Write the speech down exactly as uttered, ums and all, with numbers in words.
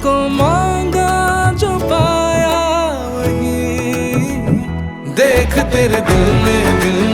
जिसको मांगा जो पाया वही। देख तेरे दिल में दिल